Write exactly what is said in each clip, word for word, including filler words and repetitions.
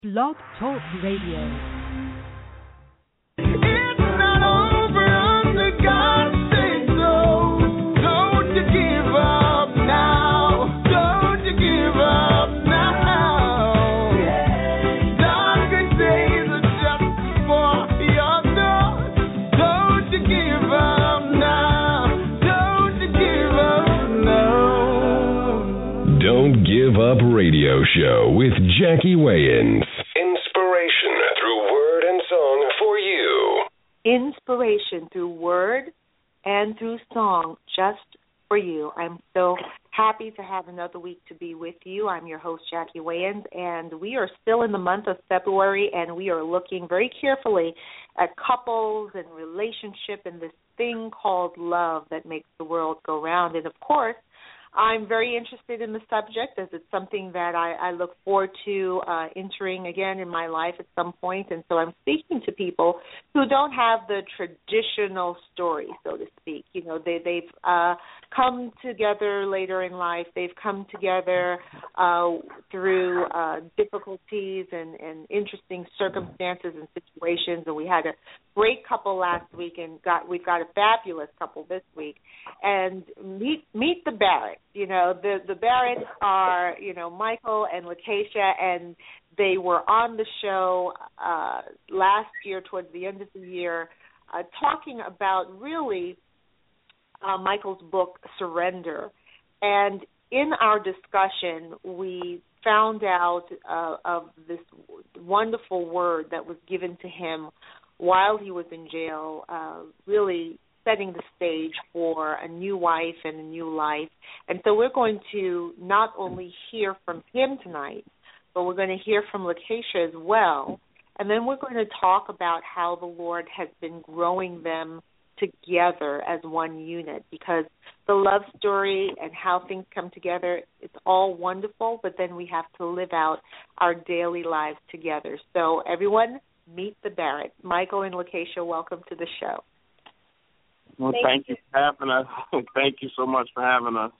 Blog Talk Radio. Radio show with Jackie Wayans. Inspiration through word and song for you. Inspiration through word and through song just for you. I'm so happy to have another week to be with you. I'm your host, Jackie Wayans, and we are still in the month of February, and we are looking very carefully at couples and relationship and this thing called love that makes the world go round. And, of course, I'm very interested in the subject as it's something that I, I look forward to uh, entering again in my life at some point. And so I'm speaking to people who don't have the traditional story, so to speak. You know, they, they've uh, come together later in life. They've come together uh, through uh, difficulties and, and interesting circumstances and situations. And we had a great couple last week, and got we've got a fabulous couple this week. And meet meet the Barretts. You know, the the Barretts are, you know, Michael and Lakeisha, and they were on the show uh, last year, towards the end of the year, uh, talking about really uh, Michael's book, Surrender. And in our discussion, we found out uh, of this wonderful word that was given to him while he was in jail, uh, really setting the stage for a new wife and a new life. And so we're going to not only hear from him tonight, but we're going to hear from Lakeisha as well. And then we're going to talk about how the Lord has been growing them together as one unit, because the love story and how things come together, it's all wonderful, but then we have to live out our daily lives together. So everyone, meet the Barretts. Michael and Lakeisha, welcome to the show. Well, thank, thank you for having us. Thank you so much for having us.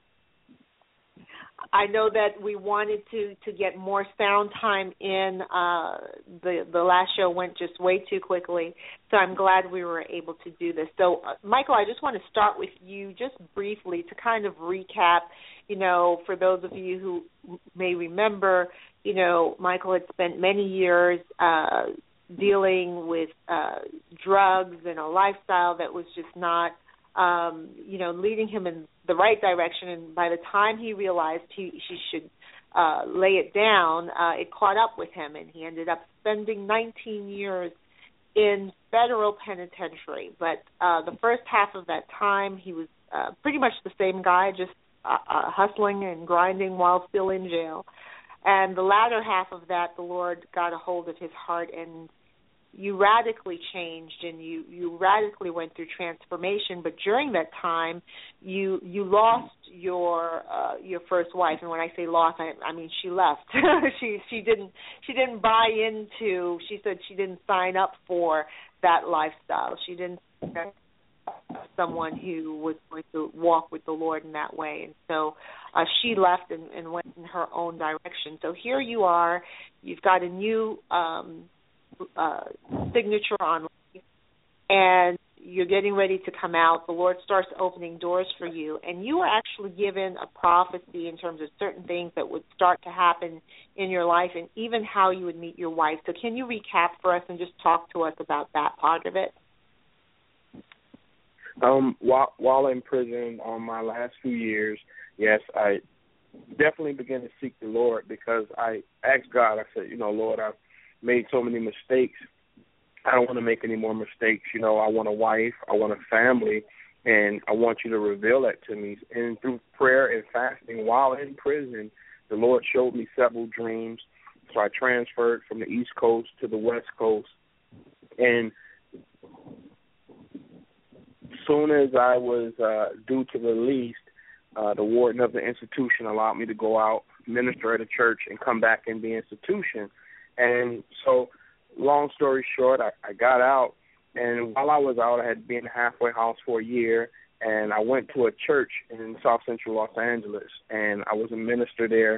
I know that we wanted to, to get more sound time in. Uh, the the last show went just way too quickly, so I'm glad we were able to do this. So, uh, Michael, I just want to start with you just briefly to kind of recap, you know, for those of you who may remember, you know, Michael had spent many years uh dealing with uh, drugs and a lifestyle that was just not, um, you know, leading him in the right direction. And by the time he realized he, he should uh, lay it down, uh, it caught up with him, and he ended up spending nineteen years in federal penitentiary. But uh, the first half of that time, he was uh, pretty much the same guy, just uh, uh, hustling and grinding while still in jail. And the latter half of that, the Lord got a hold of his heart, and you radically changed, and you, you radically went through transformation. But during that time, you you lost your uh, your first wife, and when I say lost, I, I mean she left. she she didn't she didn't buy into. She said she didn't sign up for that lifestyle. She didn't someone who was going to walk with the Lord in that way, and so uh, she left and, and went in her own direction. So here you are. You've got a new Um, Uh, signature on life, and you're getting ready to come out. The Lord starts opening doors for you, and you are actually given a prophecy in terms of certain things that would start to happen in your life, and even how you would meet your wife. So can you recap for us and just talk to us about that part of it? Um, while, while in prison on my last few years, yes, I definitely began to seek the Lord, because I asked God, I said, you know, Lord, I've made so many mistakes. I don't want to make any more mistakes. You know, I want a wife, I want a family, and I want you to reveal that to me. And through prayer and fasting while in prison, the Lord showed me several dreams. So I transferred from the East Coast to the West Coast. And soon as I was uh, due to release, uh, the warden of the institution allowed me to go out, minister at a church, and come back in the institution. And so, long story short, I, I got out, and while I was out, I had been in a halfway house for a year, and I went to a church in South Central Los Angeles, and I was a minister there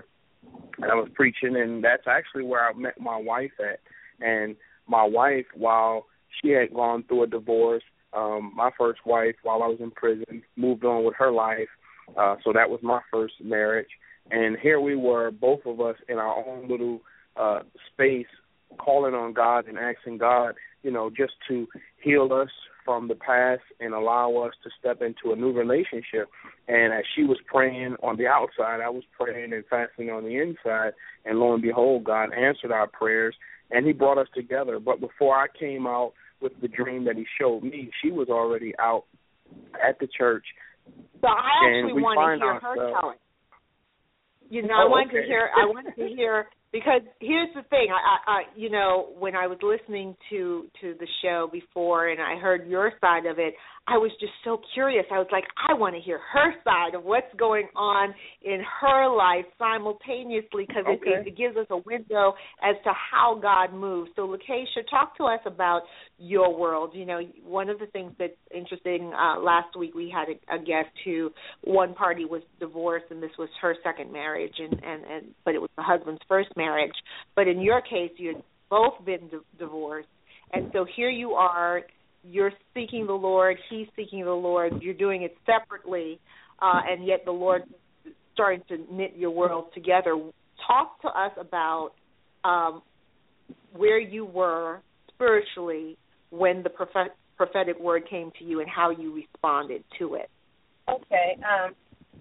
and I was preaching, and that's actually where I met my wife at. And my wife, while she had gone through a divorce, um, my first wife, while I was in prison, moved on with her life. Uh, so that was my first marriage. And here we were, both of us in our own little uh, space, calling on God and asking God, you know, just to heal us from the past and allow us to step into a new relationship. And as she was praying on the outside, I was praying and fasting on the inside. And lo and behold, God answered our prayers, and he brought us together. But before I came out with the dream that he showed me, she was already out at the church. So I actually want to hear ourselves, her tell it. You know, oh, I wanted okay. to hear. I wanted to hear because here's the thing. I, I, you know, when I was listening to to the show before and I heard your side of it, I was just so curious. I was like, I want to hear her side of what's going on in her life simultaneously because okay. it, it gives us a window as to how God moves. So, Lakeisha, talk to us about your world. You know, one of the things that's interesting, uh, last week we had a, a guest who one party was divorced and this was her second marriage, and, and, and but it was the husband's first marriage. But in your case, you had both been di- divorced. And so here you are, you're seeking the Lord, he's seeking the Lord, you're doing it separately, uh, and yet the Lord is starting to knit your world together. Talk to us about um, where you were spiritually when the prophet, prophetic word came to you and how you responded to it. Okay. Um,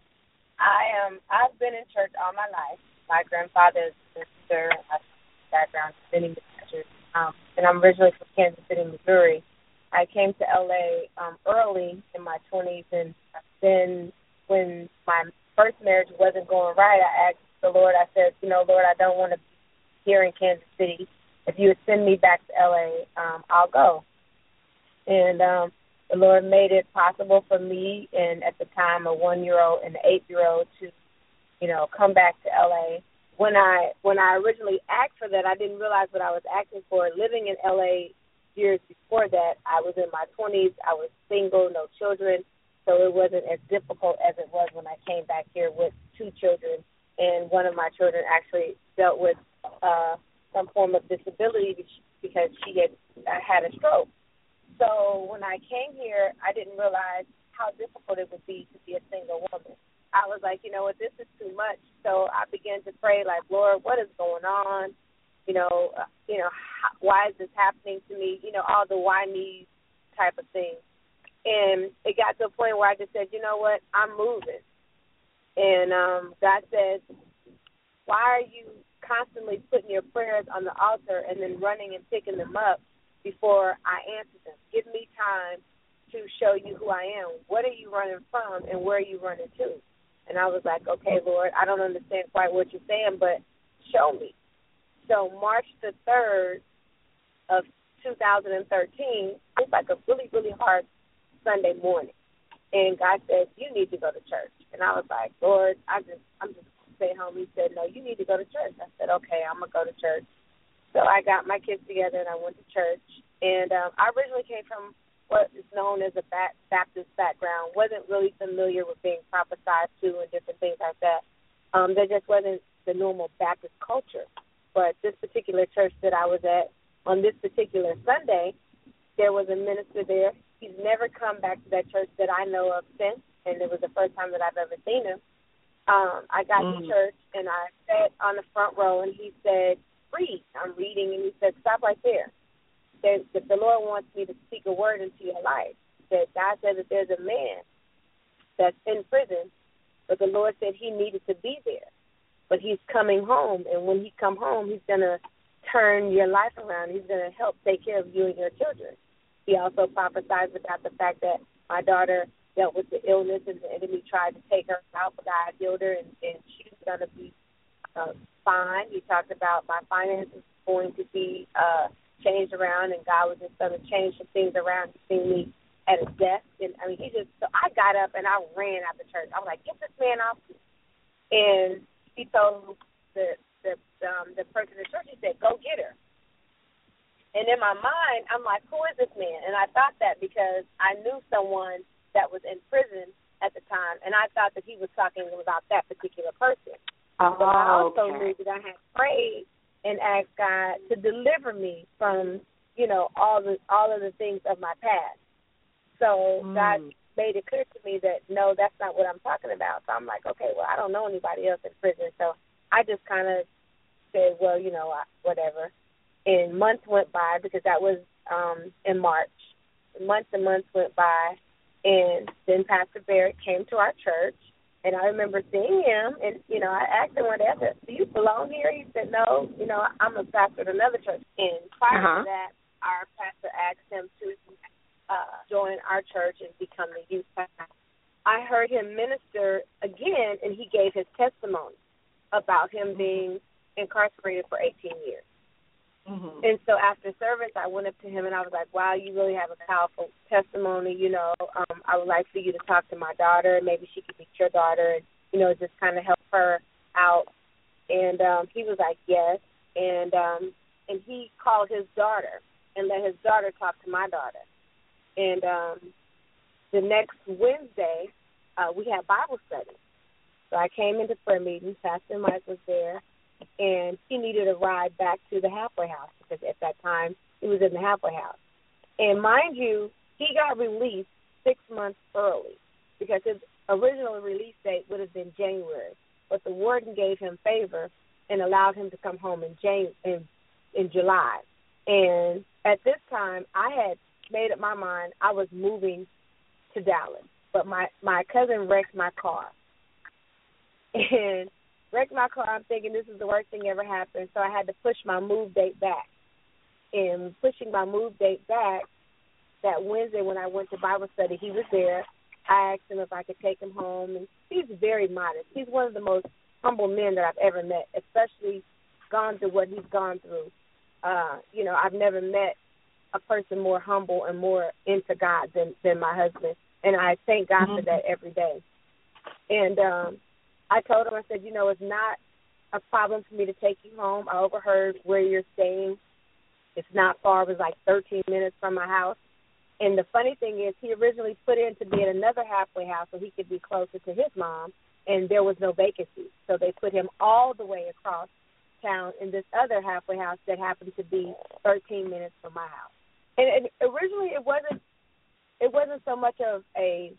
I am. I've been in church all my life. My grandfather is a minister. I have a background in many churches. Um, and I'm originally from Kansas City, Missouri. I came to L A um, early in my twenties, and then when my first marriage wasn't going right, I asked the Lord, I said, you know, Lord, I don't want to be here in Kansas City. If you would send me back to L A, um, I'll go. And um, the Lord made it possible for me and at the time a one-year-old and an eight-year-old to, you know, come back to L A. When I when I originally asked for that, I didn't realize what I was asking for. Living in L A years before that, I was in my twenties. I was single, no children, so it wasn't as difficult as it was when I came back here with two children, and one of my children actually dealt with uh, some form of disability because she had uh, had a stroke. So when I came here, I didn't realize how difficult it would be to be a single woman. I was like, you know what, this is too much. So I began to pray, like, Lord, what is going on? You know, uh, you know, how, why is this happening to me? You know, all the why me type of things. And it got to a point where I just said, you know what, I'm moving. And um, God said, why are you constantly putting your prayers on the altar and then running and picking them up before I answer them? Give me time to show you who I am. What are you running from and where are you running to? And I was like, okay, Lord, I don't understand quite what you're saying, but show me. So March the third of two thousand thirteen, it's like a really, really hard Sunday morning. And God said, you need to go to church. And I was like, Lord, I just, I'm just going to stay home. He said, no, you need to go to church. I said, okay, I'm going to go to church. So I got my kids together and I went to church. And um, I originally came from what is known as a Baptist background, wasn't really familiar with being prophesied to and different things like that. Um, there just wasn't the normal Baptist culture. But this particular church that I was at, on this particular Sunday, there was a minister there. He's never come back to that church that I know of since, and it was the first time that I've ever seen him. Um, I got mm. to church, and I sat on the front row, and he said, read. I'm reading, and he said, stop right there. That the Lord wants me to speak a word into your life. That God said that there's a man that's in prison, but the Lord said he needed to be there. But he's coming home, and when he come home, he's going to turn your life around. He's going to help take care of you and your children. He also prophesied about the fact that my daughter dealt with the illness, and the enemy tried to take her out, but God healed her, and, and she's going to be uh, fine. He talked about my finances going to be uh, changed around, and God was just going to change some things around. He seen me at a desk, and I mean, he just, so I got up and I ran out the church. I was like, get this man off. And he told the the um, the person in the church, he said, go get her. And in my mind, I'm like, who is this man? And I thought that because I knew someone that was in prison at the time, and I thought that he was talking about that particular person. Oh, so I also okay. knew that I had prayed and asked God to deliver me from, you know, all the all of the things of my past. So Mm. God made it clear to me that, no, that's not what I'm talking about. So I'm like, okay, well, I don't know anybody else in prison. So I just kind of said, well, you know, whatever. And months went by because that was um, in March. Months and months went by, and then Pastor Barrett came to our church, and I remember seeing him, and, you know, I asked him one day, I said, do you belong here? He said, no, you know, I'm a pastor at another church. And prior Uh-huh. to that, our pastor asked him to uh, join our church and become the youth pastor. I heard him minister again, and he gave his testimony about him being incarcerated for eighteen years. Mm-hmm. And so after service, I went up to him, and I was like, wow, you really have a powerful testimony. You know, um, I would like for you to talk to my daughter. Maybe she could be your daughter and, you know, just kind of help her out. And um, he was like, yes. And um, and he called his daughter and let his daughter talk to my daughter. And um, the next Wednesday, uh, we had Bible study. So I came into prayer meeting. Pastor Mike was there. And he needed a ride back to the halfway house because at that time he was in the halfway house. And mind you, he got released six months early because his original release date would have been January. But the warden gave him favor and allowed him to come home in Jan- in, in July. And at this time, I had made up my mind I was moving to Dallas. But my, my cousin wrecked my car. And wrecked my car, I'm thinking this is the worst thing ever happened, so I had to push my move date back. And pushing my move date back, that Wednesday when I went to Bible study, he was there. I asked him if I could take him home, and he's very modest. He's one of the most humble men that I've ever met, especially gone through what he's gone through. Uh, you know, I've never met a person more humble and more into God than, than my husband, and I thank God mm-hmm. for that every day. And um I told him, I said, you know, it's not a problem for me to take you home. I overheard where you're staying. It's not far. It was like thirteen minutes from my house. And the funny thing is he originally put in to be at another halfway house so he could be closer to his mom, and there was no vacancy. So they put him all the way across town in this other halfway house that happened to be thirteen minutes from my house. And, and originally it wasn't it wasn't so much of a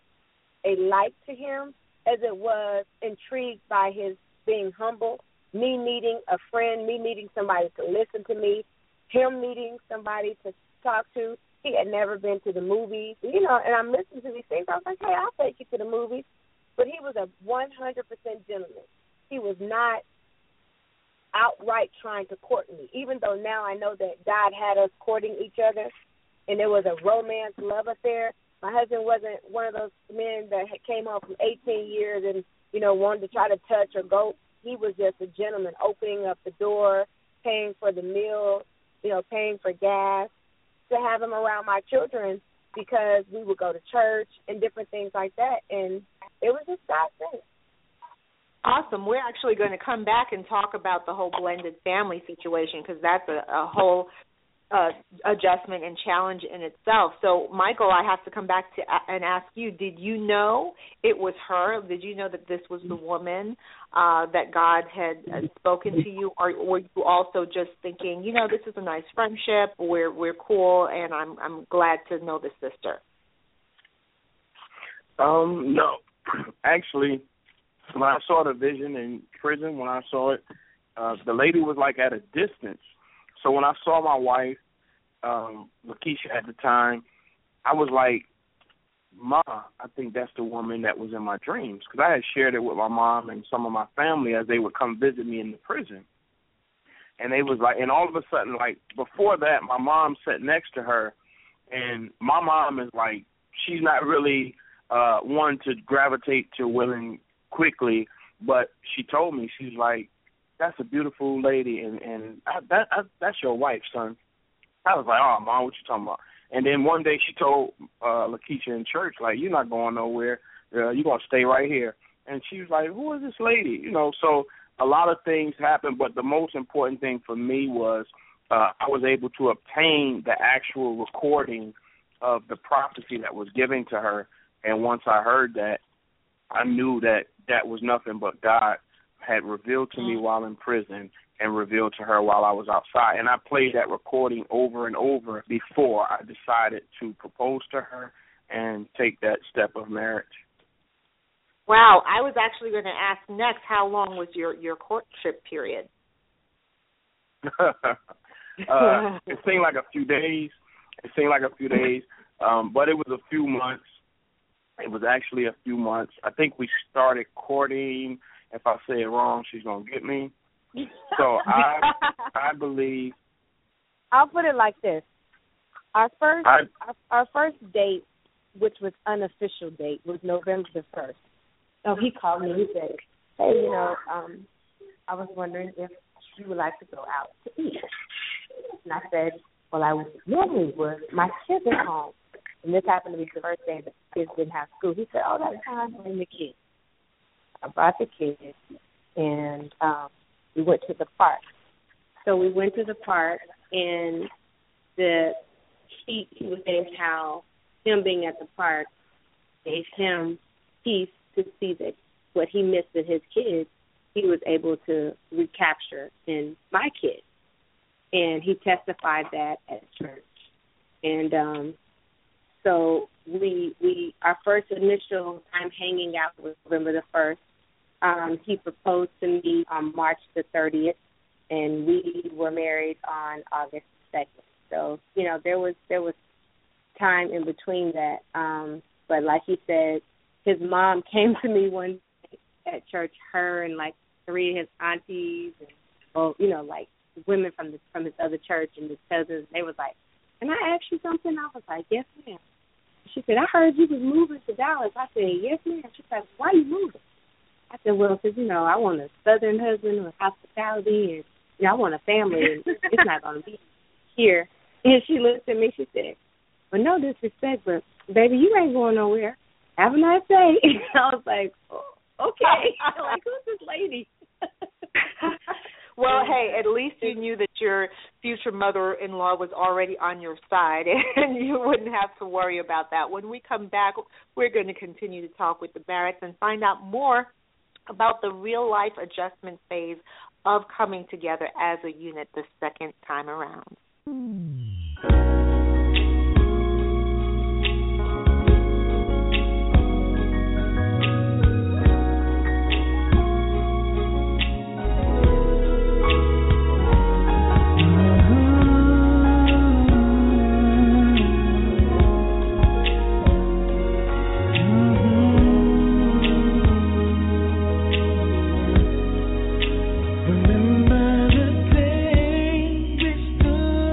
a like to him as it was intrigued by his being humble, me meeting a friend, me meeting somebody to listen to me, him meeting somebody to talk to. He had never been to the movies, you know, and I'm listening to these things. I was like, hey, I'll take you to the movies. But he was a one hundred percent gentleman. He was not outright trying to court me, even though now I know that God had us courting each other and there was a romance love affair. My husband wasn't one of those men that came home from eighteen years and, you know, wanted to try to touch or go. He was just a gentleman, opening up the door, paying for the meal, you know, paying for gas, to have him around my children because we would go to church and different things like that. And it was just God's thing. Awesome. We're actually going to come back and talk about the whole blended family situation because that's a, a whole Uh, adjustment and challenge in itself. So, Michael, I have to come back to uh, and ask you, did you know it was her? Did you know that this was the woman uh, that God had uh, spoken to you, or were you also just thinking, you know, this is a nice friendship, we're we're cool, and I'm I'm glad to know this sister? Um, no. Actually, when I saw the vision in prison, when I saw it, uh, the lady was like at a distance. So when I saw my wife, um, Lakeisha at the time, I was like, Ma, I think that's the woman that was in my dreams. Because I had shared it with my mom and some of my family as they would come visit me in the prison. And they was like, and all of a sudden, like, before that, my mom sat next to her. And my mom is like, she's not really uh, one to gravitate to women quickly. But she told me, she's like, that's a beautiful lady, and, and I, that I, that's your wife, son. I was like, oh, Mom, what you talking about? And then one day she told uh, Lakeisha in church, like, you're not going nowhere. Uh, you're going to stay right here. And she was like, who is this lady? You know, so a lot of things happened, but the most important thing for me was uh, I was able to obtain the actual recording of the prophecy that was given to her. And once I heard that, I knew that that was nothing but God had revealed to me while in prison and revealed to her while I was outside. And I played that recording over and over before I decided to propose to her and take that step of marriage. Wow. I was actually going to ask next, how long was your, your courtship period? uh, it seemed like a few days. It seemed like a few days, um, but it was a few months. It was actually a few months. I think we started courting. If I say it wrong, she's going to get me. So I I believe. I'll put it like this. Our first I, our, our first date, which was unofficial date, was November the first. So he called me. He said, hey, you know, um, I was wondering if you would like to go out to eat. And I said, well, I normally would. My kids are home. And this happened to be the first day the kids didn't have school. He said, oh, that's fine. Bring the kids. I brought the kids, and um, we went to the park. So we went to the park, and the he, he was saying how him being at the park gave him peace to see that what he missed in his kids, he was able to recapture in my kids. And he testified that at church. And um, so we we our first initial time hanging out was November the first. Um, he proposed to me on March the thirtieth, and we were married on August second. So, you know, there was there was time in between that. Um, but like he said, his mom came to me one day at church, her and like three of his aunties, and, well, you know, like women from the, from his other church and his cousins. They was like, can I ask you something? I was like, yes, ma'am. She said, I heard you was moving to Dallas. I said, yes, ma'am. She said, why are you moving? I said, well, because, you know, I want a southern husband with hospitality, and, you know, I want a family, and it's not going to be here. And she looked at me, she said, well, no disrespect, but, baby, you ain't going nowhere. Have a nice day. I was like, oh, okay. Like, who's this lady? Well, hey, at least you knew that your future mother-in-law was already on your side, and you wouldn't have to worry about that. When we come back, we're going to continue to talk with the Barretts and find out more about the real-life adjustment phase of coming together as a unit the second time around. Remember the day we stood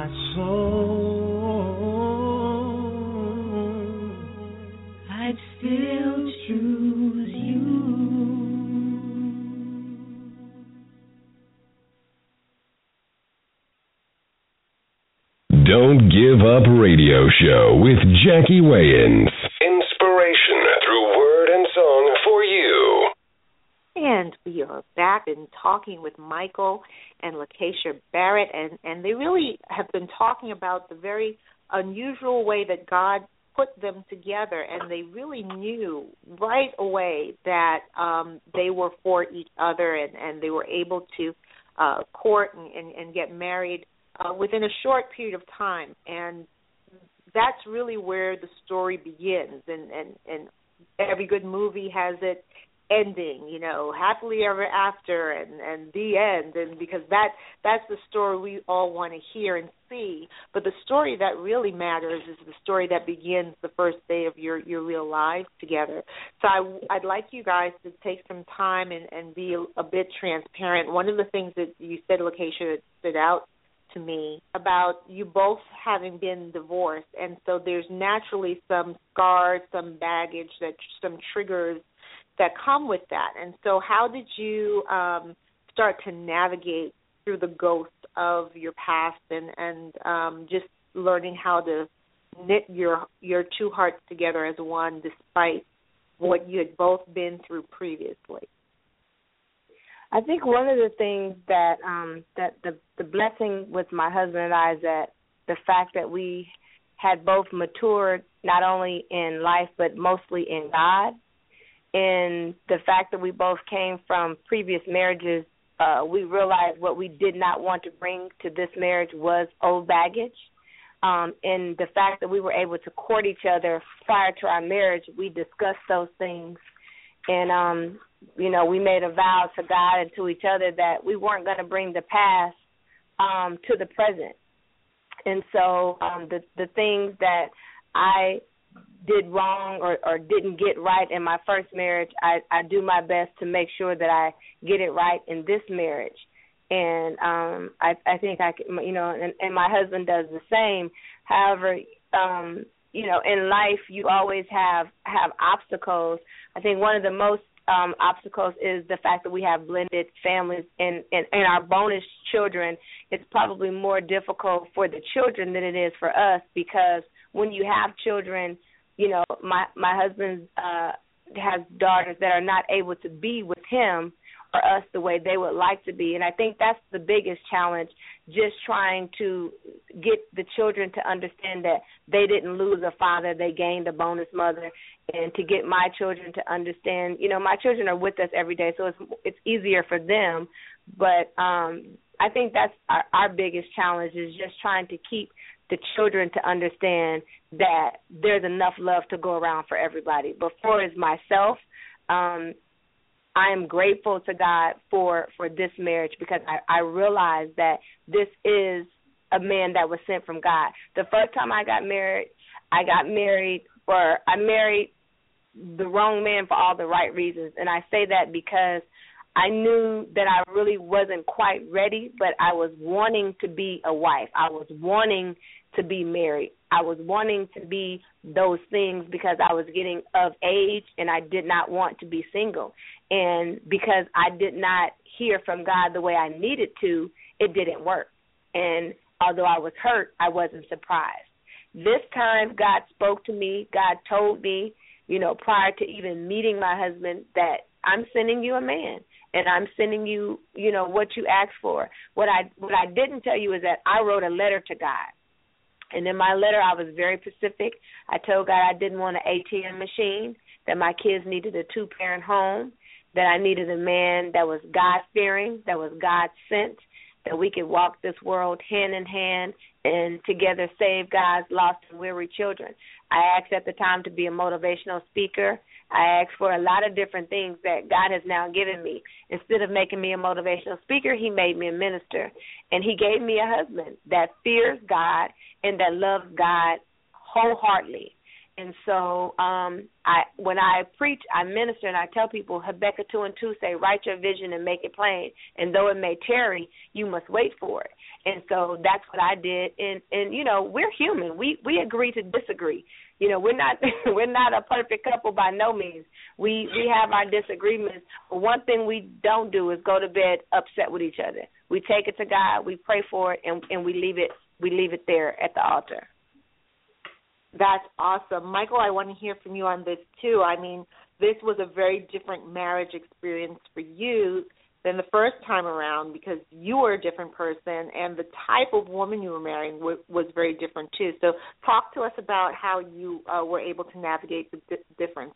my soul, I'd still choose you. Don't Give Up Radio Show with Jackie Wayans. Inspiration through word and song for you. And we are back and talking with Michael and Lakeisha Barrett, and, and they really have been talking about the very unusual way that God put them together, and they really knew right away that um, they were for each other, and, and they were able to uh, court and, and, and get married uh, within a short period of time. And that's really where the story begins, and, and, and every good movie has it ending, you know, happily ever after, and, and the end, and because that that's the story we all want to hear and see. But the story that really matters is the story that begins the first day of your, your real lives together. So I, I'd like you guys to take some time and, and be a, a bit transparent. One of the things that you said, Lakeisha, that stood out to me about you both having been divorced, and so there's naturally some scars, some baggage, that some triggers that come with that. And so how did you um, start to navigate through the ghost of your past and, and um, just learning how to knit your your two hearts together as one despite what you had both been through previously? I think one of the things that um, that the, the blessing with my husband and I is that the fact that we had both matured not only in life but mostly in God. And the fact that we both came from previous marriages, uh, we realized what we did not want to bring to this marriage was old baggage. Um, and the fact that we were able to court each other prior to our marriage, we discussed those things. And, um, you know, we made a vow to God and to each other that we weren't going to bring the past um, to the present. And so um, the, the things that I did wrong or, or didn't get right in my first marriage, I, I do my best to make sure that I get it right in this marriage. And um, I, I think I, can, you know, and, and my husband does the same. However, um, you know, in life you always have have obstacles. I think one of the most um, obstacles is the fact that we have blended families, and, and, and our bonus children. It's probably more difficult for the children than it is for us, because when you have children, you know, my my husband uh, has daughters that are not able to be with him or us the way they would like to be. And I think that's the biggest challenge, just trying to get the children to understand that they didn't lose a father, they gained a bonus mother, and to get my children to understand, you know, my children are with us every day, so it's it's easier for them. But um, I think that's our, our biggest challenge, is just trying to keep the children to understand that there's enough love to go around for everybody. But for as myself, um, I am grateful to God for, for this marriage, because I, I realize that this is a man that was sent from God. The first time I got married, I got married, or I married the wrong man for all the right reasons. And I say that because I knew that I really wasn't quite ready, but I was wanting to be a wife. I was wanting to be married. I was wanting to be those things because I was getting of age and I did not want to be single. And because I did not hear from God the way I needed to, it didn't work. And although I was hurt, I wasn't surprised. This time God spoke to me. God told me, you know, prior to even meeting my husband, that I'm sending you a man. And I'm sending you, you know, what you asked for. What I what I didn't tell you is that I wrote a letter to God. And in my letter, I was very specific. I told God I didn't want an A T M machine, that my kids needed a two-parent home, that I needed a man that was God-fearing, that was God-sent, that we could walk this world hand in hand and together save God's lost and weary children. I asked at the time to be a motivational speaker. I asked for a lot of different things that God has now given me. Instead of making me a motivational speaker, he made me a minister. And he gave me a husband that fears God and that loves God wholeheartedly. And so um, I, when I preach, I minister, and I tell people, Habakkuk two and two say, write your vision and make it plain. And though it may tarry, you must wait for it. And so that's what I did. And, and you know, we're human. We we agree to disagree. You know, we're not we're not a perfect couple by no means. We we have our disagreements. But one thing we don't do is go to bed upset with each other. We take it to God, we pray for it, and, and we leave it we leave it there at the altar. That's awesome. Michael, I want to hear from you on this, too. I mean, this was a very different marriage experience for you than the first time around because you were a different person, and the type of woman you were marrying was, was very different, too. So talk to us about how you uh, were able to navigate the di- difference.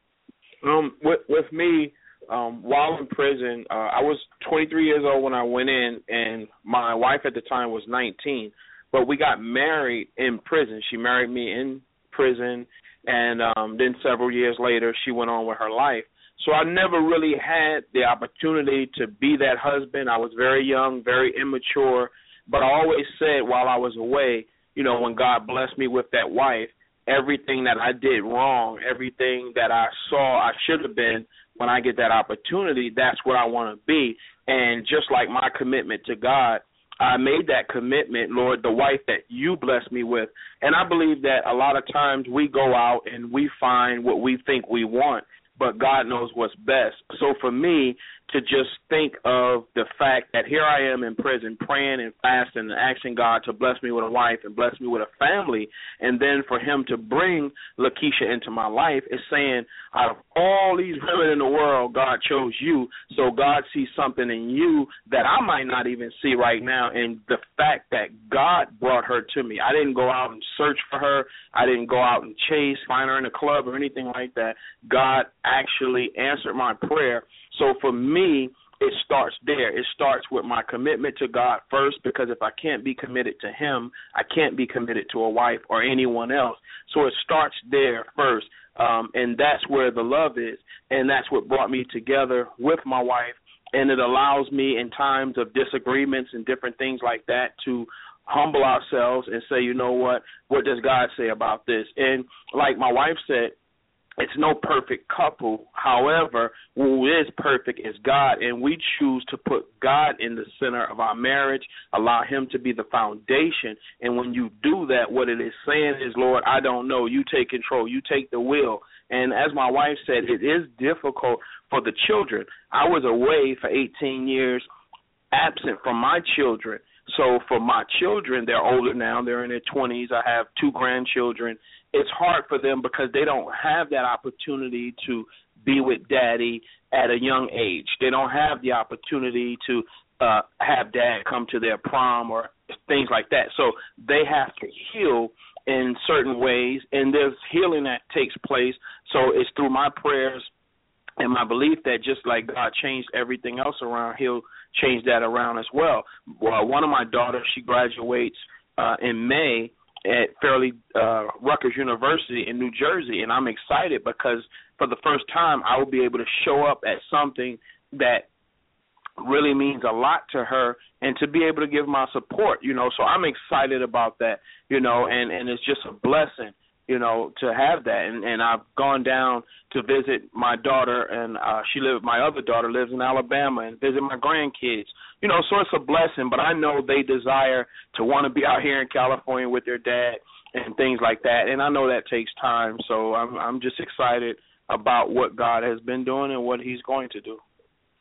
Um, with, with me, um, while in prison, uh, I was twenty-three years old when I went in, and my wife at the time was nineteen. But we got married in prison. She married me in prison, and um, then several years later, she went on with her life. So I never really had the opportunity to be that husband. I was very young, very immature, but I always said while I was away, you know, when God blessed me with that wife, everything that I did wrong, everything that I saw I should have been, when I get that opportunity, that's what I want to be. And just like my commitment to God, I made that commitment, Lord, the wife that you blessed me with. And I believe that a lot of times we go out and we find what we think we want, but God knows what's best. So for me to just think of the fact that here I am in prison praying and fasting and asking God to bless me with a wife and bless me with a family, and then for him to bring Lakeisha into my life is saying, out of all these women in the world, God chose you, so God sees something in you that I might not even see right now, and the fact that God brought her to me. I didn't go out and search for her. I didn't go out and chase, find her in a club or anything like that. God actually answered my prayer. So for me, it starts there. It starts with my commitment to God first, because if I can't be committed to him, I can't be committed to a wife or anyone else. So it starts there first, um, and that's where the love is, and that's what brought me together with my wife, and it allows me in times of disagreements and different things like that to humble ourselves and say, you know what, what does God say about this? And like my wife said, it's no perfect couple. However, who is perfect is God, and we choose to put God in the center of our marriage, allow him to be the foundation. And when you do that, what it is saying is, Lord, I don't know. You take control. You take the wheel. And as my wife said, it is difficult for the children. I was away for eighteen years, absent from my children. So for my children, they're older now. They're in their twenties. I have two grandchildren. It's hard for them because they don't have that opportunity to be with daddy at a young age. They don't have the opportunity to uh, have dad come to their prom or things like that. So they have to heal in certain ways, and there's healing that takes place. So it's through my prayers and my belief that just like God changed everything else around, he'll change that around as well. Well, one of my daughters, she graduates uh, in May at Fairleigh uh, Rutgers University in New Jersey, and I'm excited because for the first time I will be able to show up at something that really means a lot to her and to be able to give my support, you know. So I'm excited about that, you know, and, and it's just a blessing, you know, to have that. And, and I've gone down to visit my daughter, and uh, she lives, my other daughter lives in Alabama, and visit my grandkids. You know, so it's a blessing, but I know they desire to want to be out here in California with their dad and things like that, and I know that takes time. So I'm, I'm just excited about what God has been doing and what he's going to do.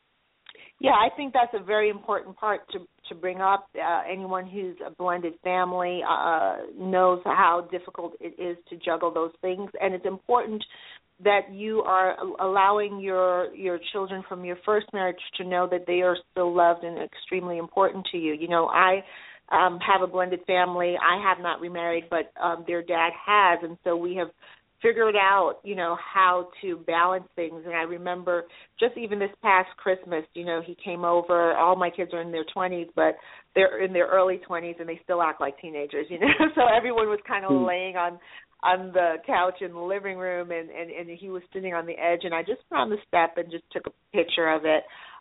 Yeah, I think that's a very important part to to bring up. Uh, anyone who's a blended family uh, knows how difficult it is to juggle those things, and it's important that you are allowing your your children from your first marriage to know that they are still loved and extremely important to you. You know, I um, have a blended family. I have not remarried, but um, their dad has, and so we have figured out, you know, how to balance things. And I remember just even this past Christmas, you know, he came over. All my kids are in their twenties, but they're in their early twenties, and they still act like teenagers, you know. So everyone was kind of mm. laying on on the couch in the living room, and, and, and he was sitting on the edge, and I just put on the step and just took a picture of it.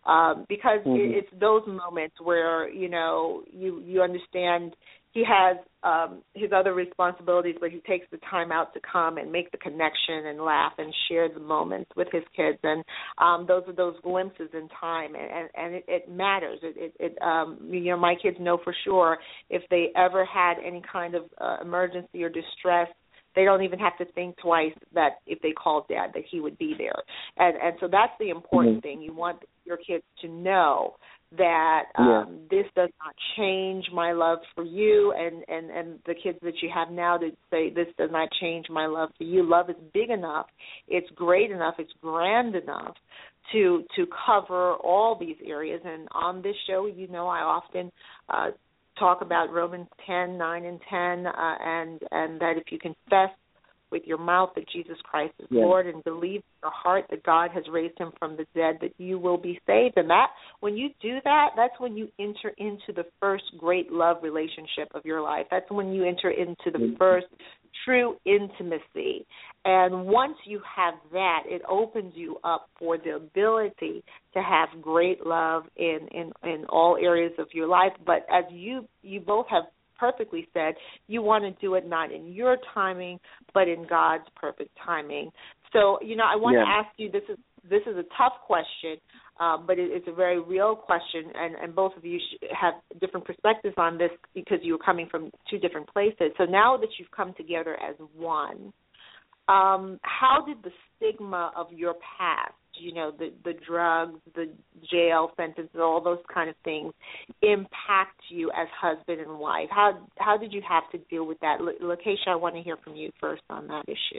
um, because mm-hmm. it's those moments where, you know, you, you understand he has um, his other responsibilities, but he takes the time out to come and make the connection and laugh and share the moments with his kids. And um, those are those glimpses in time, and, and, and it, it matters. It, it, it um, you know, my kids know for sure if they ever had any kind of uh, emergency or distress, they don't even have to think twice that if they called Dad that he would be there. And, and so that's the important mm-hmm. thing. You want your kids to know that um, yeah. this does not change my love for you, and, and, and the kids that you have now to say this does not change my love for you. Love is big enough, it's great enough, it's grand enough to to cover all these areas. And on this show, you know, I often uh, talk about Romans ten, nine and ten, uh, and, and that if you confess with your mouth that Jesus Christ is yeah. Lord and believe in your heart that God has raised him from the dead, that you will be saved. And that, when you do that, that's when you enter into the first great love relationship of your life. That's when you enter into the first true intimacy. And once you have that, it opens you up for the ability to have great love in, in, in all areas of your life. But as you you both have perfectly said, you want to do it not in your timing, but in God's perfect timing. So, you know, I want yeah. to ask you, this is this is a tough question, uh, but it, it's a very real question, and, and both of you have different perspectives on this because you're coming from two different places. So now that you've come together as one, um, how did the stigma of your past, you know, the, the drugs, the jail sentences, all those kind of things, impact you as husband and wife? How how did you have to deal with that? L- Lakeisha, I want to hear from you first on that issue.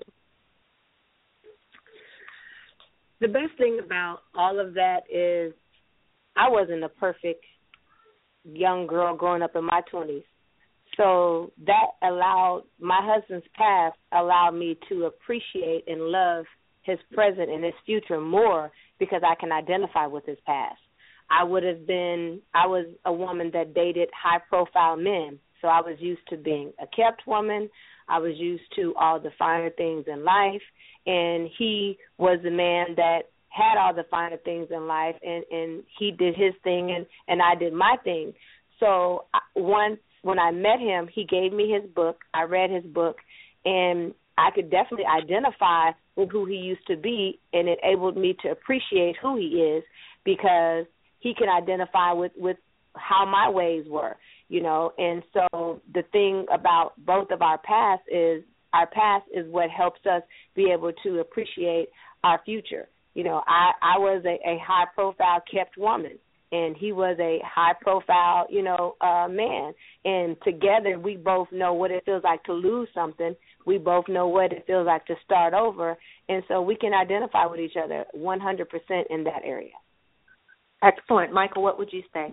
The best thing about all of that is I wasn't a perfect young girl growing up in my twenties. So that allowed, my husband's past allowed me to appreciate and love his present and his future more because I can identify with his past. I would have been, I was a woman that dated high-profile men, so I was used to being a kept woman. I was used to all the finer things in life, and he was the man that had all the finer things in life, and, and he did his thing, and, and I did my thing. So once, when I met him, he gave me his book. I read his book, and I could definitely identify with who he used to be, and it enabled me to appreciate who he is because he can identify with, with how my ways were, you know. And so the thing about both of our past is our past is what helps us be able to appreciate our future. You know, I, I was a, a high-profile kept woman, and he was a high-profile, you know, uh, man. And together we both know what it feels like to lose something. We both know what it feels like to start over. And so we can identify with each other one hundred percent in that area. Excellent. Michael, what would you say?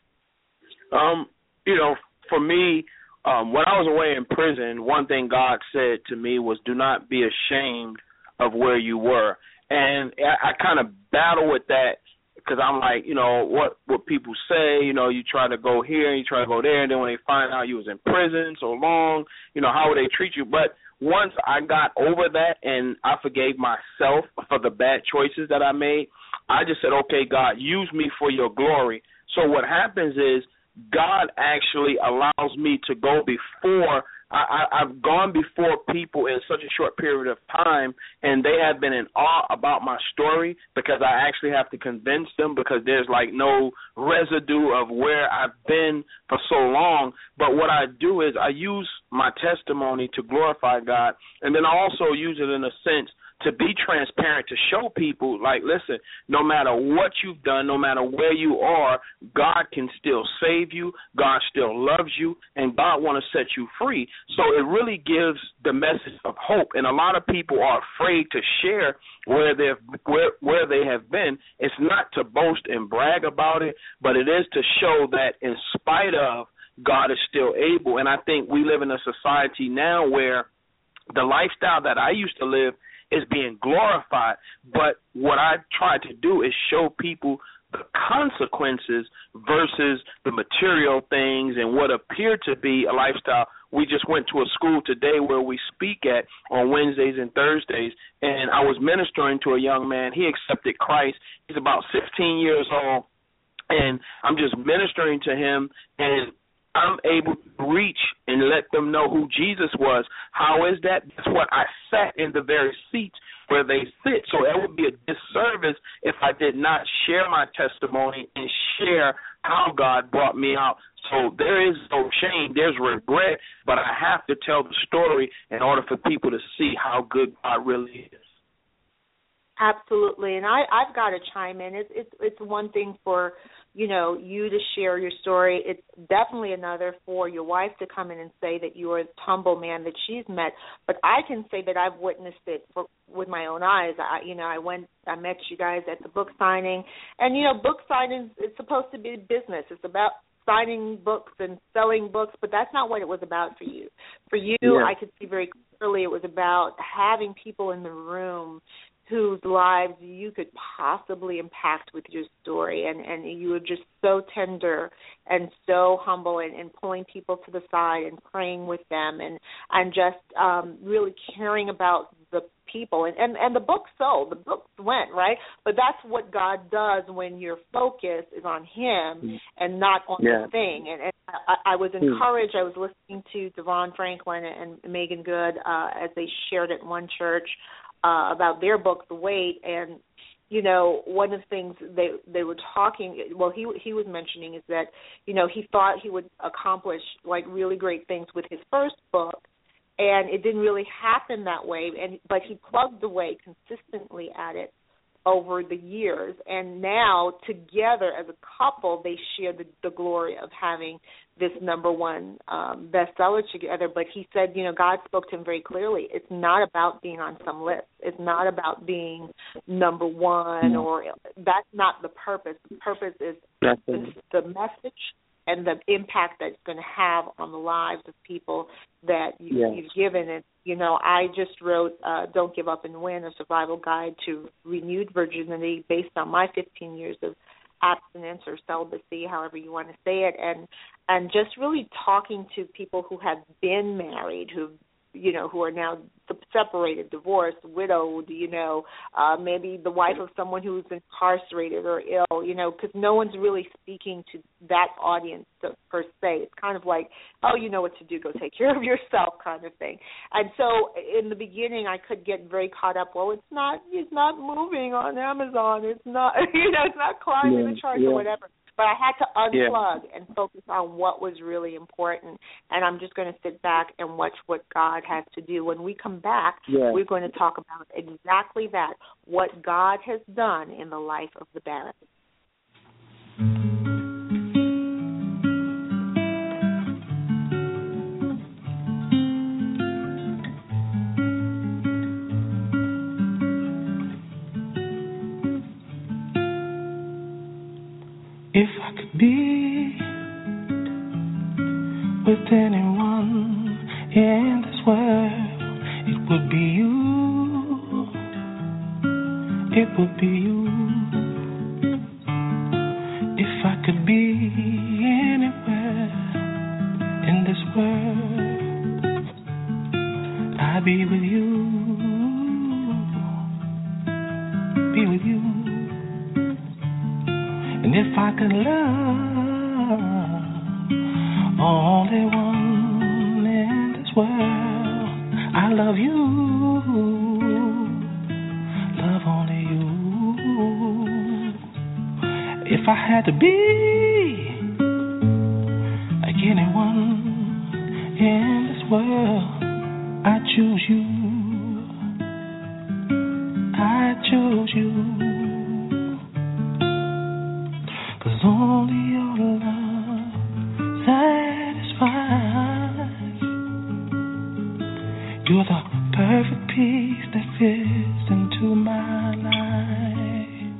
Um, you know, for me, um, when I was away in prison, one thing God said to me was, do not be ashamed of where you were. And I, I kind of battle with that because I'm like, you know, what what people say, you know, you try to go here and you try to go there, and then when they find out you was in prison so long, you know, how would they treat you? But once I got over that and I forgave myself for the bad choices that I made, I just said, okay, God, use me for your glory. So what happens is God actually allows me to go before I, I, I've gone before people in such a short period of time, and they have been in awe about my story because I actually have to convince them because there's like no residue of where I've been for so long. But what I do is I use my testimony to glorify God, and then I also use it in a sense to be transparent, to show people, like, listen, no matter what you've done, no matter where you are, God can still save you, God still loves you, and God wants to set you free. So it really gives the message of hope, and a lot of people are afraid to share where they've where, where they have been. It's not to boast and brag about it, but it is to show that in spite of, God is still able. And I think we live in a society now where the lifestyle that I used to live is being glorified. But what I try to do is show people the consequences versus the material things and what appear to be a lifestyle we just went to a school today where we speak at on Wednesdays and Thursdays, and I was ministering to a young man. He accepted Christ. He's about sixteen years old, and I'm just ministering to him, and I'm able to reach and let them know who Jesus was. How is that? That's what I sat in the very seats where they sit. So it would be a disservice if I did not share my testimony and share how God brought me out. So there is no shame, there's regret, but I have to tell the story in order for people to see how good God really is. Absolutely, and I, I've got to chime in. It's, it's it's one thing for, you know, you to share your story. It's definitely another for your wife to come in and say that you are the humble man that she's met. But I can say that I've witnessed it for, with my own eyes. I, you know, I went, I met you guys at the book signing, and you know, book signing it's supposed to be business. It's about signing books and selling books, but that's not what it was about for you. For you, yeah. I could see very clearly it was about having people in the room whose lives you could possibly impact with your story, and, and you were just so tender and so humble, and, and pulling people to the side and praying with them, and and just um, really caring about the people. And, and, and the book sold, the book went, right? But that's what God does when your focus is on Him mm. and not on yeah. the thing. And, and I, I was encouraged. I was listening to Devon Franklin and Megan Good uh, as they shared at one church Uh, about their book, The Wait, and you know, one of the things they they were talking, well, he he was mentioning is that you know he thought he would accomplish like really great things with his first book, and it didn't really happen that way. And but he plugged away consistently at it over the years, and now together as a couple, they share the, the glory of having this number one um, bestseller together. But he said, you know, God spoke to him very clearly. It's not about being on some list. It's not about being number one, or that's not the purpose. The purpose is the, the message and the impact that's going to have on the lives of people that you, yes. you've given. And, you know, I just wrote uh, Don't Give Up and Win, a survival guide to renewed virginity based on my fifteen years of abstinence or celibacy, however you want to say it, and and just really talking to people who have been married, who you know, who are now separated, divorced, widowed, you know, uh, maybe the wife of someone who's incarcerated or ill, you know, because no one's really speaking to that audience per se. It's kind of like, oh, you know what to do, go take care of yourself kind of thing. And so in the beginning I could get very caught up, well, it's not, it's not moving on Amazon. It's not, you know, it's not climbing yeah, the charts yeah. or whatever. But I had to unplug yeah. and focus on what was really important. And I'm just going to sit back and watch what God has to do. When we come back, yeah. we're going to talk about exactly that, what God has done in the life of the Barretts. If I could be with anyone in this world, it would be you. It would be you. If I could be anywhere in this world, I'd be with you. Be with you. And if I could love only one in this world, I love you, love only you. If I had to be like anyone in this world, I'd choose you, I'd choose you. Only your love satisfies. You're the perfect piece that fits into my life.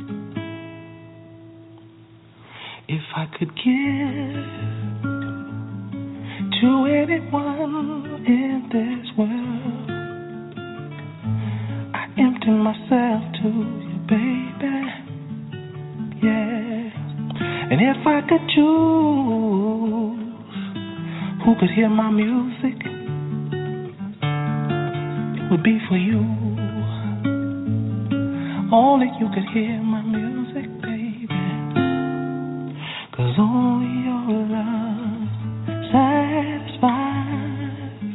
If I could give to anyone in this world, I empty myself to you, baby. Yeah. And if I could choose who could hear my music, it would be for you. Only you could hear my music, baby, 'cause only your love satisfies.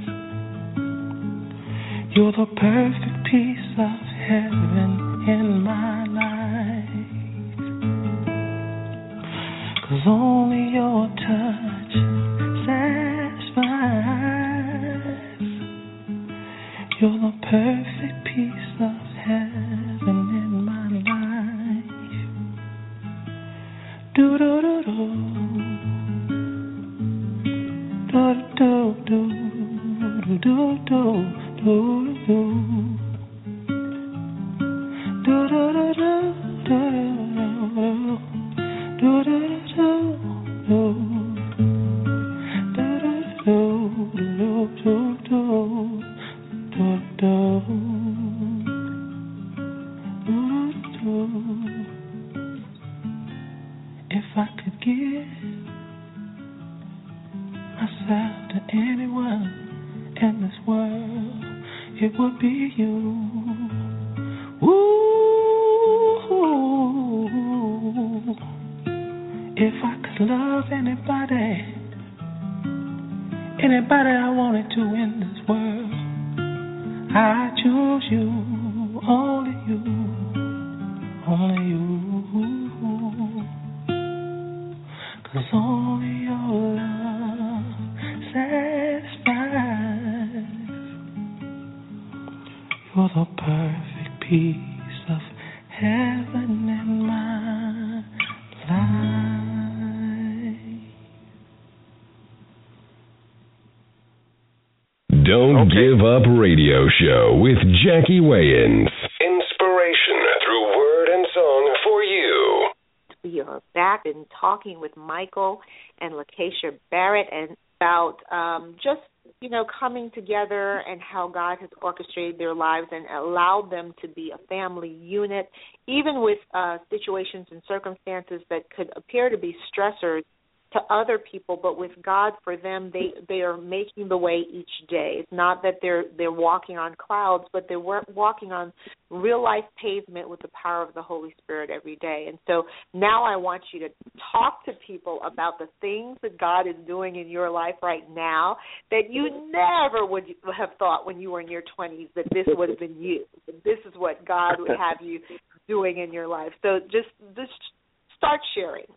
You're the perfect piece of heaven in my life, 'cause only your touch satisfies. You're the perfect piece of heaven in my life. Do do do do do do do do do do do. Do do do do do do do do do do do do do. If I could give myself to anyone in this world, it would be you. Ooh, if I could love anybody, anybody I wanted to in this world, I choose you, only you, only you, 'cause only your love satisfies. You're the perfect piece of heaven in my life. Don't okay. Give Up Radio Show with Jackie Wayans. Inspiration through word and song for you. We are back and talking with Michael and Lakeisha Barrett and about um, just, you know, coming together and how God has orchestrated their lives and allowed them to be a family unit, even with uh, situations and circumstances that could appear to be stressors to other people, but with God, for them, they they are making the way each day. It's not that they're they're walking on clouds, but they're walking on real life pavement with the power of the Holy Spirit every day. And so now I want you to talk to people about the things that God is doing in your life right now that you never would have thought when you were in your twenties that this would have been you. This is what God would have you doing in your life. So just just start sharing.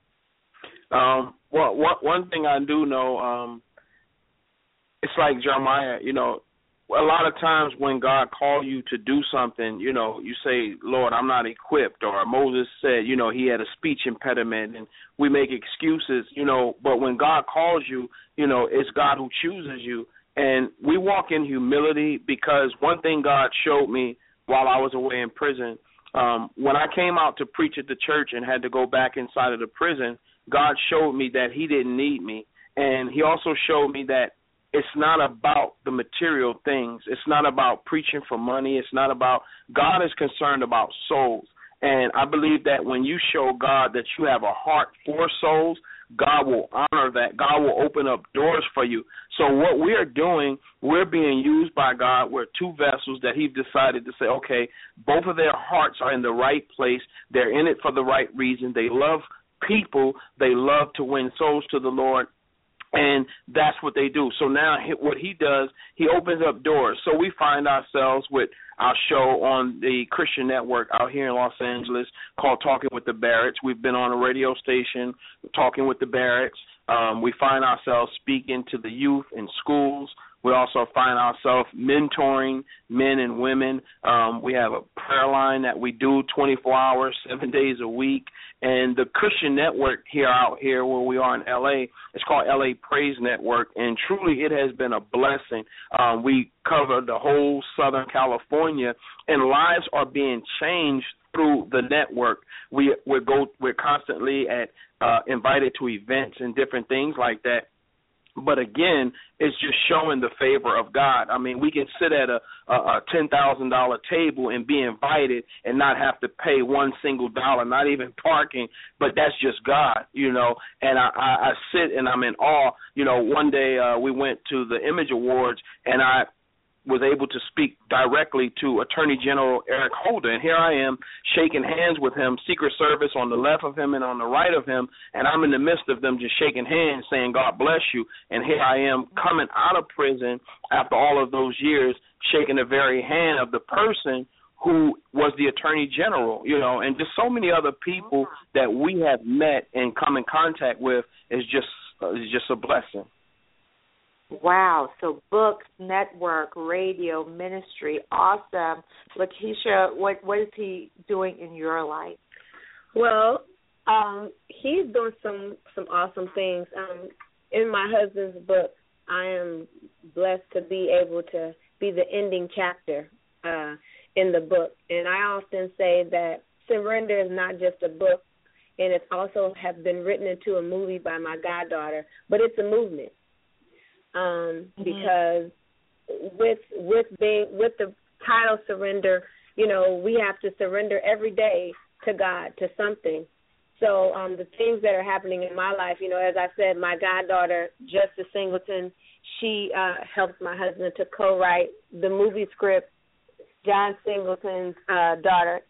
Um, well, one, one thing I do know, um, it's like Jeremiah, you know, a lot of times when God calls you to do something, you know, you say, Lord, I'm not equipped, or Moses said, you know, he had a speech impediment, and we make excuses, you know, but when God calls you, you know, it's God who chooses you, and we walk in humility, because one thing God showed me while I was away in prison, um, when I came out to preach at the church and had to go back inside of the prison, God showed me that he didn't need me. And he also showed me that it's not about the material things. It's not about preaching for money. It's not about, God is concerned about souls. And I believe that when you show God that you have a heart for souls, God will honor that. God will open up doors for you. So what we are doing, we're being used by God. We're two vessels that he decided to say, okay, both of their hearts are in the right place. They're in it for the right reason. They love people, they love to win souls to the Lord, and that's what they do. So now what he does, he opens up doors. So we find ourselves with our show on the Christian network out here in Los Angeles called Talking with the Barretts. We've been on a radio station talking with the Barretts. Um, we find ourselves speaking to the youth in schools. We also find ourselves mentoring men and women. Um, we have a prayer line that we do twenty-four hours, seven days a week. And the Christian network here out here where we are in L A, it's called L A Praise Network, and truly it has been a blessing. Um, we cover the whole Southern California, and lives are being changed through the network. We we go we're constantly at uh, invited to events and different things like that. But again, it's just showing the favor of God. I mean, we can sit at a, a, a ten thousand dollars table and be invited and not have to pay one single dollar, not even parking, but that's just God, you know. And I, I, I sit and I'm in awe. You know, one day uh, we went to the Image Awards, and I was able to speak directly to Attorney General Eric Holder, and here I am shaking hands with him, Secret Service on the left of him and on the right of him, and I'm in the midst of them just shaking hands saying, God bless you, and here I am coming out of prison after all of those years, shaking the very hand of the person who was the Attorney General, you know, and just so many other people that we have met and come in contact with is just uh, is just a blessing. Wow. So books, network, radio, ministry, awesome. Lakeisha, what, what is he doing in your life? Well, um, he's doing some, some awesome things. Um, in my husband's book, I am blessed to be able to be the ending chapter uh, in the book. And I often say that Surrender is not just a book, and it also has been written into a movie by my goddaughter, but it's a movement. Um, mm-hmm. Because with with being with the title Surrender, you know, we have to surrender every day to God, to something. So um, the things that are happening in my life, you know, as I said, my goddaughter, Justice Singleton, she uh, helped my husband to co-write the movie script. John Singleton's uh, daughter,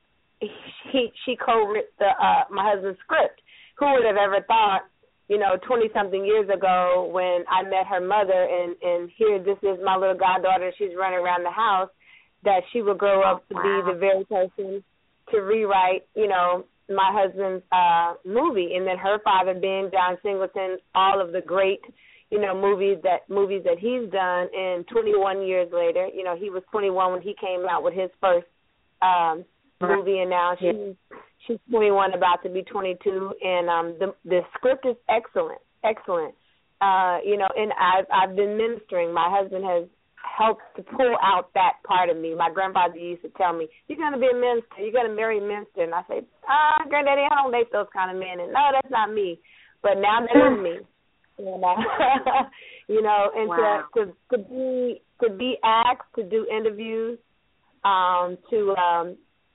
he she co-wrote the uh, my husband's script. Who would have ever thought? You know, twenty-something years ago when I met her mother, and, and here this is my little goddaughter, she's running around the house, that she would grow up to wow. be the very person to rewrite, you know, my husband's uh, movie. And then her father being John Singleton, all of the great, you know, movies that movies that he's done. And twenty-one years later, you know, he was twenty-one when he came out with his first um, movie, and now she's She's twenty-one, about to be twenty-two, and um, the the script is excellent, excellent. Uh, you know, and I've I've been ministering. My husband has helped to pull out that part of me. My grandfather used to tell me, "You're going to be a minister. You're going to marry a minister." And I say, "Ah, Granddaddy, I don't date those kind of men." And no, that's not me. But now that is me. And, uh, you know, and wow. to, to to be to be asked to do interviews, um, to um.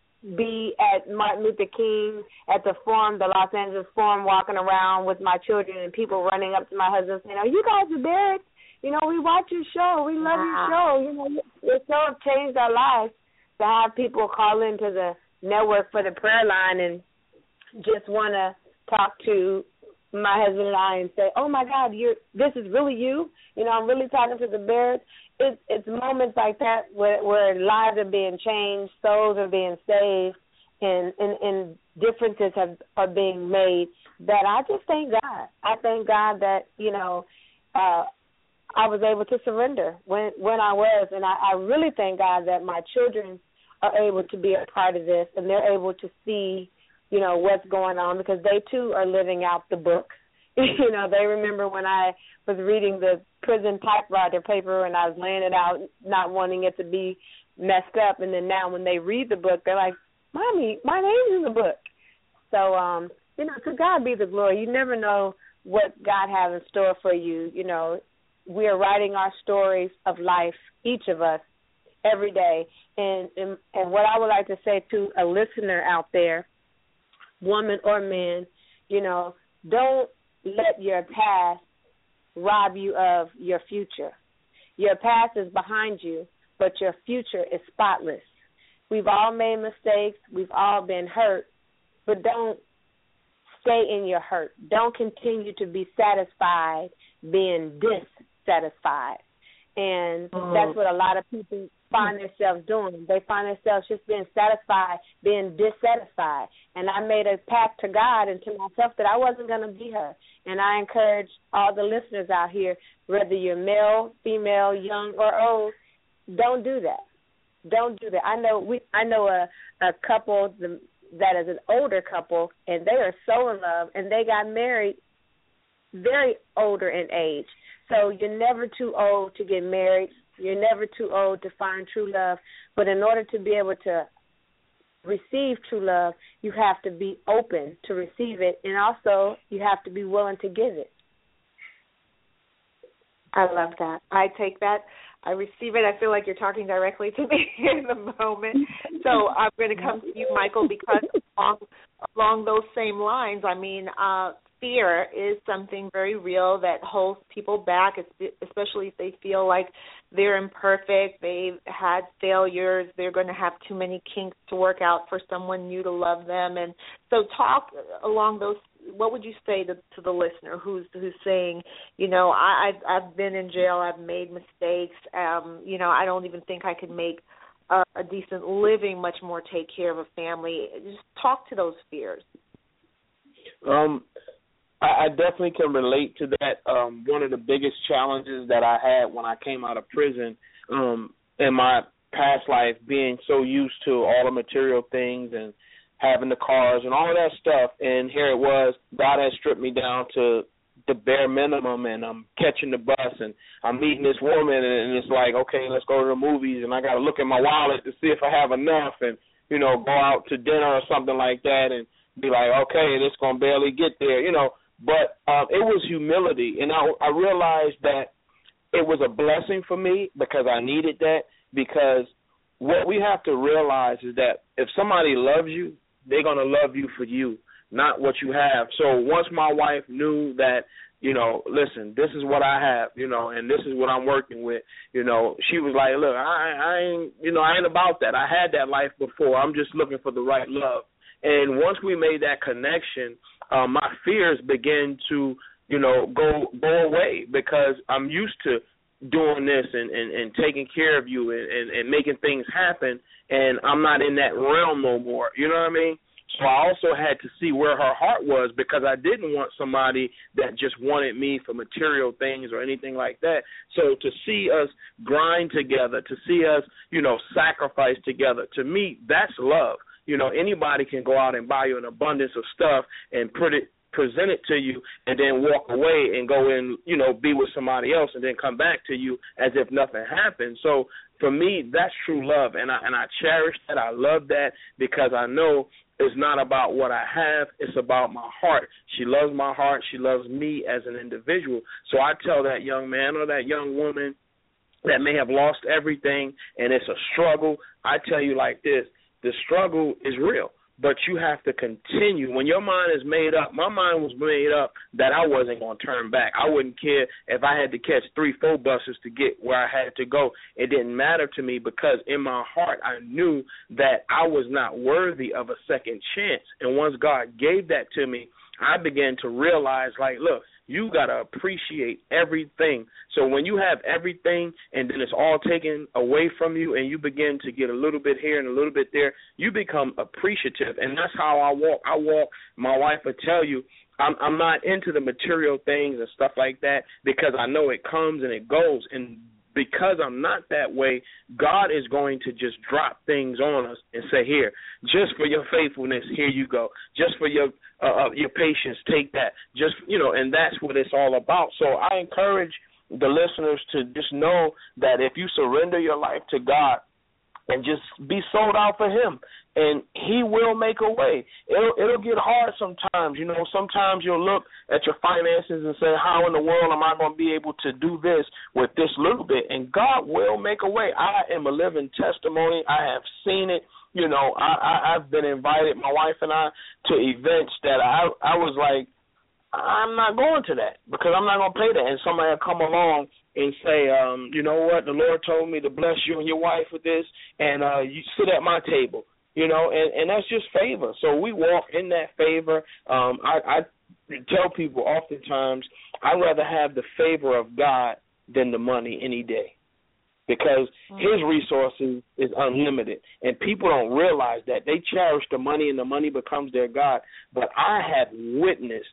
be at Martin Luther King at the Forum, the Los Angeles Forum, walking around with my children and people running up to my husband saying, "Oh, you guys are there. You know, we watch your show. We love wow. your show. You know, your show have changed our lives." To have people call into the network for the prayer line and just want to talk to my husband and I and say, "Oh my God, you're this is really you. You know, I'm really talking to the Bears." It's, it's moments like that where, where lives are being changed, souls are being saved, and, and, and differences have, are being made, that I just thank God. I thank God that, you know, uh, I was able to surrender when when I was, and I, I really thank God that my children are able to be a part of this, and they're able to see, you know, what's going on, because they, too, are living out the book. You know, they remember when I was reading the prison typewriter paper and I was laying it out, not wanting it to be messed up. And then now when they read the book, they're like, "Mommy, my name's in the book." So, um, you know, to God be the glory. You never know what God has in store for you. You know, we are writing our stories of life, each of us, every day. And, and, and what I would like to say to a listener out there, woman or man, you know, don't let your past rob you of your future. Your past is behind you, but your future is spotless. We've all made mistakes. We've all been hurt, but don't stay in your hurt. Don't continue to be satisfied being dissatisfied. And mm-hmm. that's what a lot of people find themselves doing. They find themselves just being satisfied, being dissatisfied. And I made a pact to God and to myself that I wasn't going to be her. And I encourage all the listeners out here, whether you're male, female, young, or old, don't do that. Don't do that. I know we. I know a, a couple that is an older couple, and they are so in love, and they got married very older in age. So you're never too old to get married. You're never too old to find true love. But in order to be able to receive true love, you have to be open to receive it, and also you have to be willing to give it. I love that. I take that. I receive it. I feel like you're talking directly to me in the moment. So I'm going to come to you, Michael, because along, along those same lines, I mean, uh, fear is something very real that holds people back, especially if they feel like they're imperfect, they've had failures, they're going to have too many kinks to work out for someone new to love them. And so talk along those, what would you say to, to the listener who's who's saying, you know, I, I've, I've been in jail, I've made mistakes, um, you know, I don't even think I could make a, a decent living, much more take care of a family. Just talk to those fears. Um. I definitely can relate to that. Um, one of the biggest challenges that I had when I came out of prison um, in my past life, being so used to all the material things and having the cars and all of that stuff, and here it was, God had stripped me down to the bare minimum, and I'm catching the bus, and I'm meeting this woman, and it's like, okay, let's go to the movies, and I got to look in my wallet to see if I have enough, and, you know, go out to dinner or something like that and be like, okay, this going to barely get there, you know. But um, it was humility, and I, I realized that it was a blessing for me because I needed that, because what we have to realize is that if somebody loves you, they're going to love you for you, not what you have. So once my wife knew that, you know, listen, this is what I have, you know, and this is what I'm working with, you know, she was like, look, I, I ain't, you know, I ain't about that. I had that life before. I'm just looking for the right love. And once we made that connection, uh, my fears began to, you know, go go away, because I'm used to doing this and, and, and taking care of you and, and, and making things happen, and I'm not in that realm no more. You know what I mean? So I also had to see where her heart was, because I didn't want somebody that just wanted me for material things or anything like that. So to see us grind together, to see us, you know, sacrifice together, to me, that's love. You know, anybody can go out and buy you an abundance of stuff and put it, present it to you, and then walk away and go and, you know, be with somebody else and then come back to you as if nothing happened. So for me, that's true love, and I and I cherish that. I love that, because I know it's not about what I have. It's about my heart. She loves my heart. She loves me as an individual. So I tell that young man or that young woman that may have lost everything and it's a struggle, I tell you like this, the struggle is real, but you have to continue. When your mind is made up, my mind was made up that I wasn't going to turn back. I wouldn't care if I had to catch three, four buses to get where I had to go. It didn't matter to me, because in my heart I knew that I was not worthy of a second chance. And once God gave that to me, I began to realize, like, look, you got to appreciate everything. So when you have everything and then it's all taken away from you and you begin to get a little bit here and a little bit there, you become appreciative. And that's how I walk. I walk, my wife would tell you, I'm, I'm not into the material things and stuff like that, because I know it comes and it goes. And because I'm not that way, God is going to just drop things on us and say, here, just for your faithfulness, here you go. Just for your uh, your patience, take that. Just, you know, and that's what it's all about. So I encourage the listeners to just know that if you surrender your life to God and just be sold out for him, and he will make a way. It'll, it'll get hard sometimes. You know, sometimes you'll look at your finances and say, how in the world am I going to be able to do this with this little bit? And God will make a way. I am a living testimony. I have seen it. You know, I, I, I've been invited, my wife and I, to events that I, I was like, I'm not going to that, because I'm not going to pay that. And somebody will come along and say, um, you know what, the Lord told me to bless you and your wife with this, and uh, you sit at my table. You know, and, and that's just favor. So we walk in that favor. Um, I, I tell people oftentimes, I'd rather have the favor of God than the money any day, because his resources is unlimited. And people don't realize that. They cherish the money, and the money becomes their God. But I have witnessed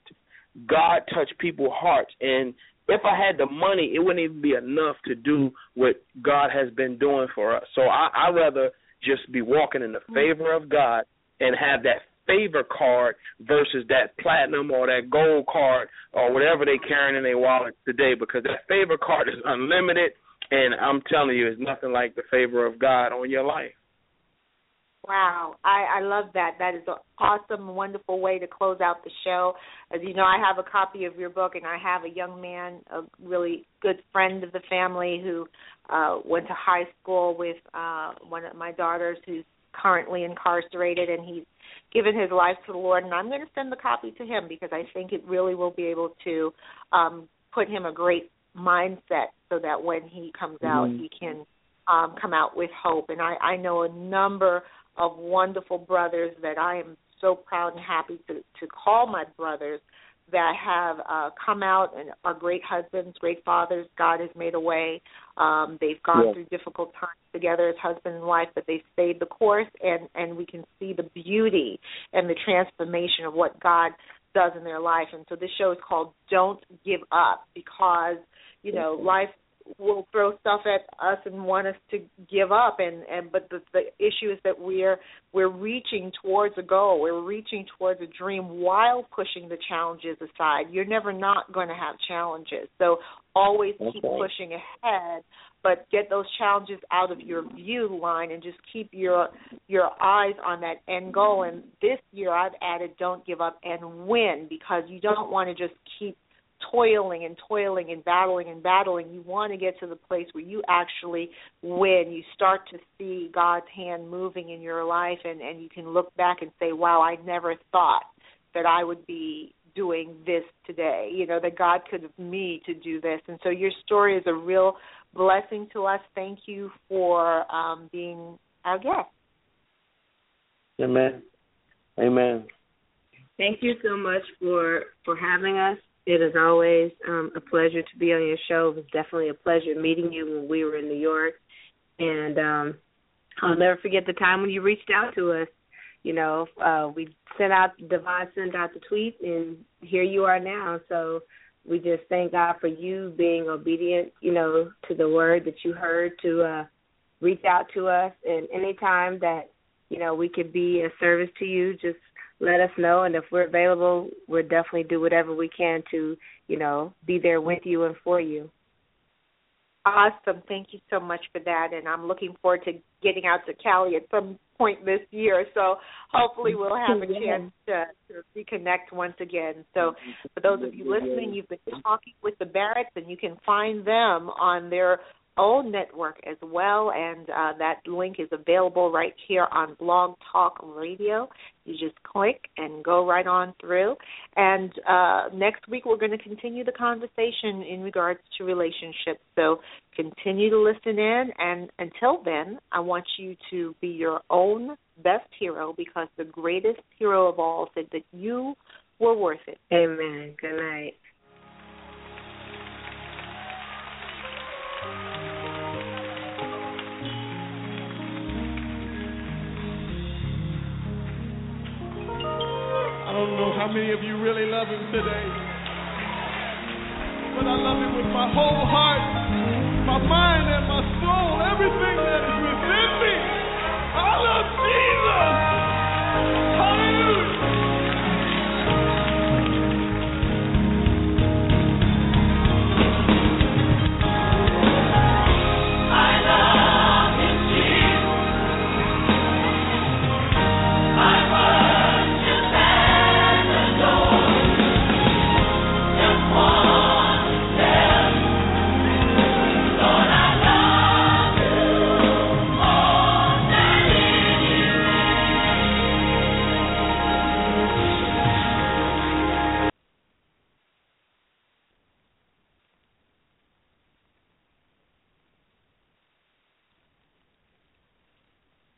God touch people's hearts, and if I had the money, it wouldn't even be enough to do what God has been doing for us. So I, I'd rather just be walking in the favor of God and have that favor card versus that platinum or that gold card or whatever they carrying in their wallet today, because that favor card is unlimited, and I'm telling you, it's nothing like the favor of God on your life. Wow, I, I love that. That is an awesome, wonderful way to close out the show. As you know, I have a copy of your book, and I have a young man, a really good friend of the family who uh, went to high school with uh, one of my daughters who's currently incarcerated, and he's given his life to the Lord, and I'm going to send the copy to him because I think it really will be able to um, put him a great mindset so that when he comes mm-hmm. out, he can um, come out with hope. And I, I know a number of wonderful brothers that I am so proud and happy to, to call my brothers that have uh, come out and are great husbands, great fathers. God has made a way. Um, they've gone yeah. through difficult times together as husband and wife, but they've stayed the course, and, and we can see the beauty and the transformation of what God does in their life. And so this show is called Don't Give Up because, you know, life will throw stuff at us and want us to give up, and, and but the, the issue is that we're we're reaching towards a goal, we're reaching towards a dream while pushing the challenges aside. You're never not going to have challenges, so always okay. keep pushing ahead, but get those challenges out of your view line and just keep your your eyes on that end goal. And this year I've added don't give up and win, because you don't want to just keep toiling and toiling and battling and battling. You want to get to the place where you actually win. You start to see God's hand moving in your life, and, and you can look back and say, wow, I never thought that I would be doing this today, you know, that God could have me to do this. And so your story is a real blessing to us. Thank you for um, being our guest. Amen. Amen. Thank you so much for, for having us. It is always um, a pleasure to be on your show. It was definitely a pleasure meeting you when we were in New York. And um, I'll never forget the time when you reached out to us. You know, uh, we sent out, Devon sent out the tweet, and here you are now. So we just thank God for you being obedient, you know, to the word that you heard, to uh, reach out to us. And anytime that, you know, we could be a service to you, just let us know, and if we're available, we'll definitely do whatever we can to, you know, be there with you and for you. Awesome. Thank you so much for that, and I'm looking forward to getting out to Cali at some point this year, so hopefully we'll have a chance to, to reconnect once again. So for those of you listening, you've been talking with the Barretts, and you can find them on their own network as well, and uh, that link is available right here on Blog Talk Radio. You just click and go right on through. And uh, next week we're going to continue the conversation in regards to relationships. So continue to listen in, and until then, I want you to be your own best hero, because the greatest hero of all said that you were worth it. Amen. Good night. I don't know how many of you really love him today, but I love him with my whole heart, my mind, and my soul, everything